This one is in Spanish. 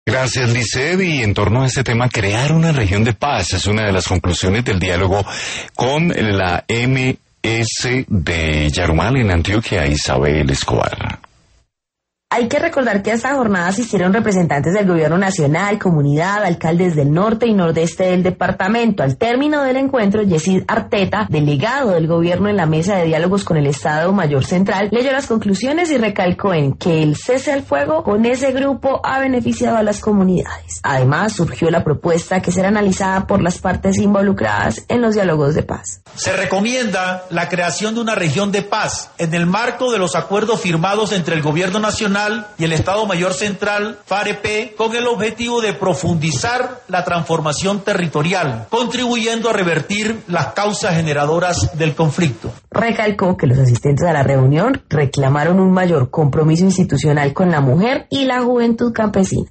Gracias, Lisset. Y en torno a este tema, crear una región de paz es una de las conclusiones del diálogo con la MS de Yarumal en Antioquia, Isabel Escobar. Hay que recordar que a esta jornada asistieron representantes del gobierno nacional, comunidad, alcaldes del norte y nordeste del departamento. Al término del encuentro, Yesid Arteta, delegado del gobierno en la mesa de diálogos con el Estado Mayor Central, leyó las conclusiones y recalcó en que el cese al fuego con ese grupo ha beneficiado a las comunidades. Además, surgió la propuesta que será analizada por las partes involucradas en los diálogos de paz. Se recomienda la creación de una región de paz en el marco de los acuerdos firmados entre el gobierno nacional y el Estado Mayor Central, FAREP, con el objetivo de profundizar la transformación territorial, contribuyendo a revertir las causas generadoras del conflicto. Recalcó que los asistentes a la reunión reclamaron un mayor compromiso institucional con la mujer y la juventud campesina.